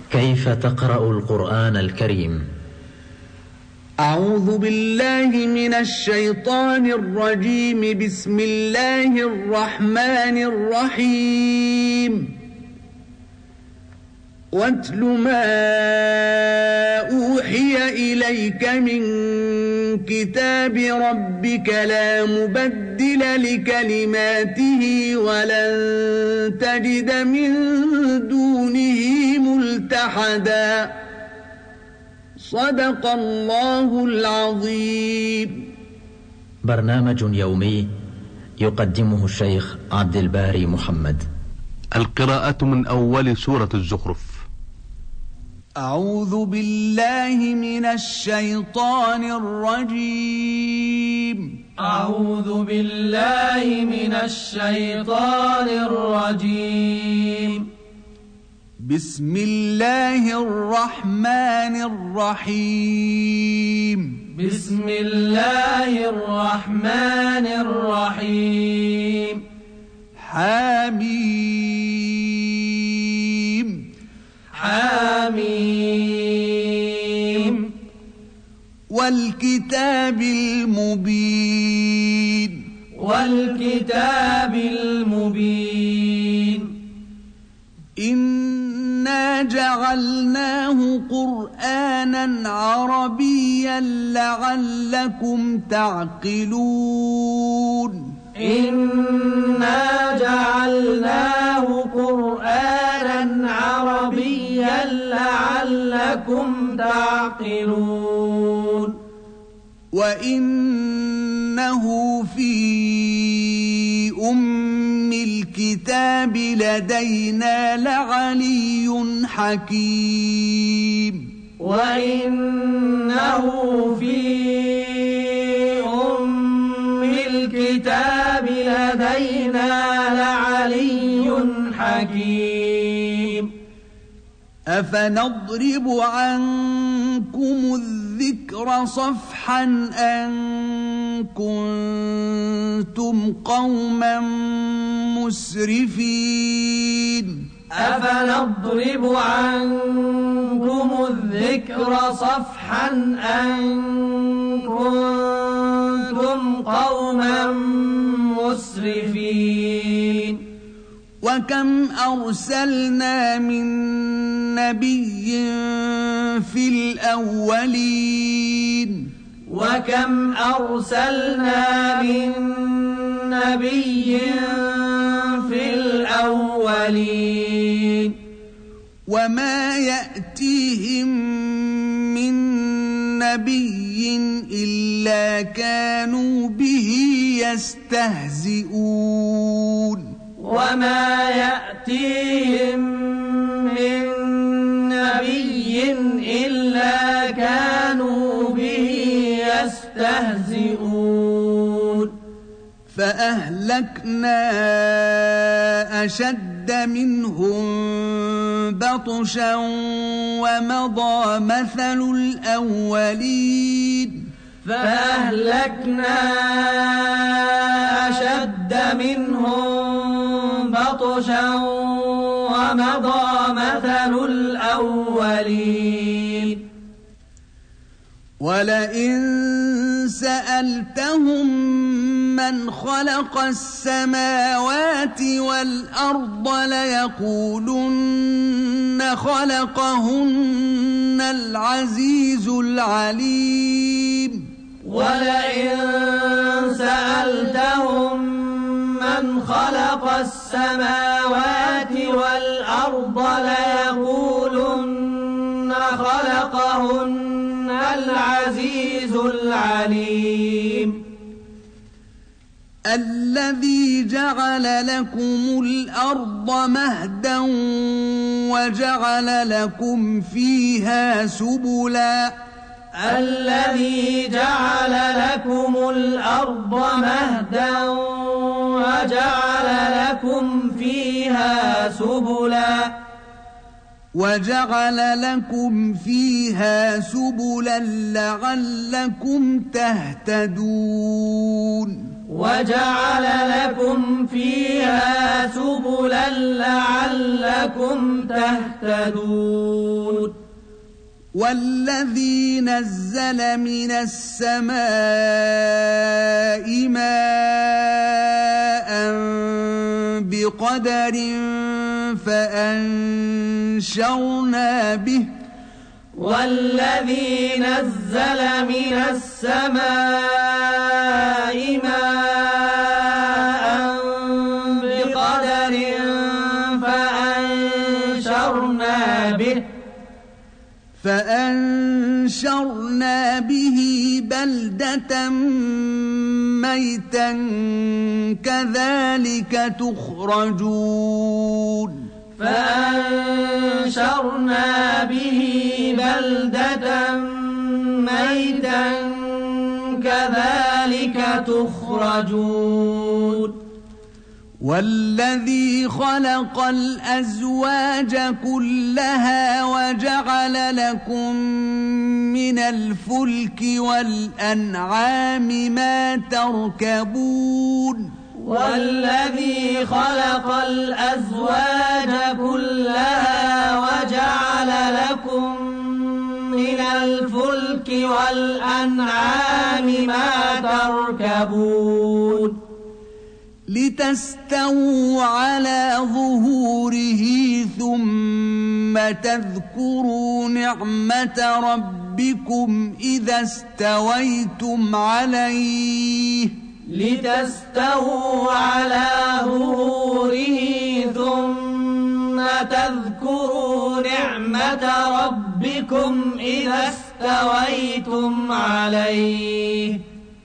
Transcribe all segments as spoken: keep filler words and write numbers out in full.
كيف تقرأ القرآن الكريم؟ أعوذ بالله من الشيطان الرجيم. بسم الله الرحمن الرحيم. واتل ما أوحي إليك من كتاب ربك لا مبدل لكلماته ولن تجد من دونه ملتحدا. صدق الله العظيم. برنامج يومي يقدمه الشيخ عبد الباري محمد. القراءة من أول سورة الزخرف. أعوذ بالله من الشيطان الرجيم. أعوذ بالله من الشيطان الرجيم. بسم الله الرحمن الرحيم. بسم الله الرحمن الرحيم. حميم حميم. والكتاب المبين. والكتاب المبين. إنا جعلناه قرآنا عربيا لعلكم تعقلون. إنا جعلناه قرآنا عربيا لعلكم تعقلون. وإنه في أم الكتاب لدينا لعلي حكيم. وإنه في أم الكتاب لدينا لعلي حكيم. أفنضرب عنكم الذكر صفحا أن كنتم قوما مسرفين. أفنضرب عنكم الذكر صفحا أن كنتم قوما مسرفين. وكم أرسلنا من نبي في الأولين. وكم أرسلنا من نبي في الأولين. وما يأتيهم من نبي إلا كانوا به يستهزئون. وما يأتيهم من نبي إلا كانوا به يستهزئون. فأهلكنا أشد منهم بطشا ومضى مثل الأولين. فأهلكنا أشد منهم بطشا ومضى مثل الأولين. ولئن سألتهم من خلق السماوات والأرض ليقولن خلقهن العزيز العليم. ولئن سألتهم من خلق السماوات والأرض ليقولن خلقهن العزيز العليم. الذي جعل لكم الأرض مهدا وجعل لكم فيها سبلا. الذي جعل لكم الأرض مهدا وجعل لكم فيها سبلا. وجعل لكم فيها سبلا لعلكم تهتدون. وجعل لكم فيها سبلا لعلكم تهتدون والذي نزل من السماء ماء بقدر فأنشرنا به والذي نزل من السماء ماء بقدر فأنشرنا به فأنشرنا به بلدة ميتا كذلك تخرجون فأنشرنا به بلدة ميتا كذلك تخرجون والذي خلق الأزواج كلها وجعل لكم من الفلك والأنعام ما تركبون والذي خلق الأزواج كلها وجعل لكم من الفلك والأنعام ما تركبون لتستووا على ظهوره ثم تذكروا نعمة ربكم إذا استويتم عليه لتستووا على ظهوره ثم تذكروا نعمة ربكم إذا استويتم عليه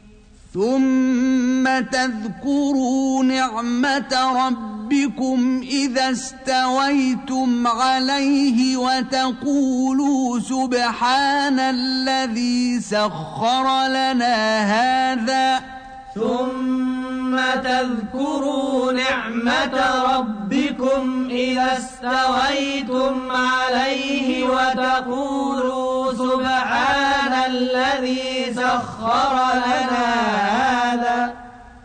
ثم تذكروا نعمة ربكم إذا استويتم عليه وتقولوا سبحان الذي سخر لنا هذا ثم تذكروا نعمة ربكم إذا استويتم عليه وتقولوا سبحان الذي سخر لنا هذا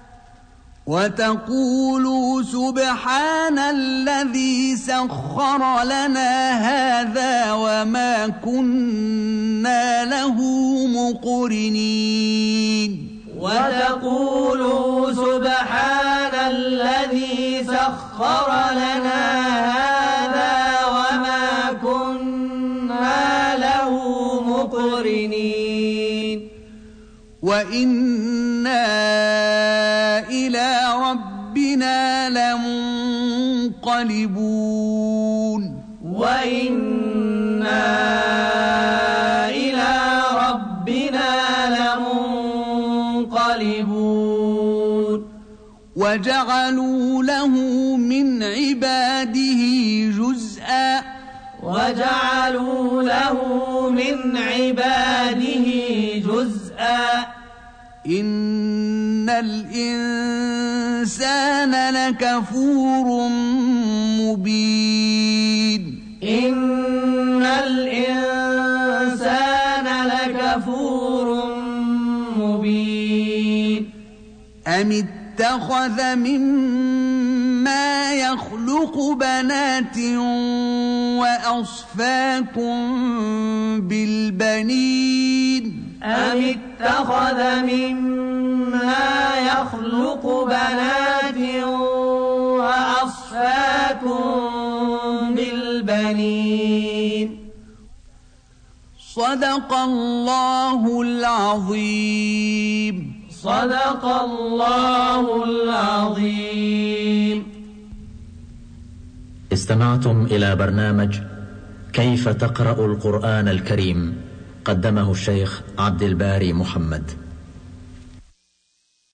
وتقولوا سبحان الذي سخر لنا هذا وما كنا له مقرنين وتقولوا سبحان الذي سخر لنا هذا وما كنا له مقرنين وإنا إلى ربنا لمنقلبون وإنا إلى ربنا لمنقلبون وجعلوا له من عباده جزءا وجعلوا له من عباده جزءا إن الإنسان لكفور مبين إن الإنسان لكفور مبين أم اتخذ مما يخلق بنات وأصفاكم بالبنين أم اتخذ مما يخلق بنات وأصفاكم بالبنين صدق الله العظيم صدق الله العظيم. استمعتم إلى برنامج كيف تقرأ القرآن الكريم، قدمه الشيخ عبد الباري محمد.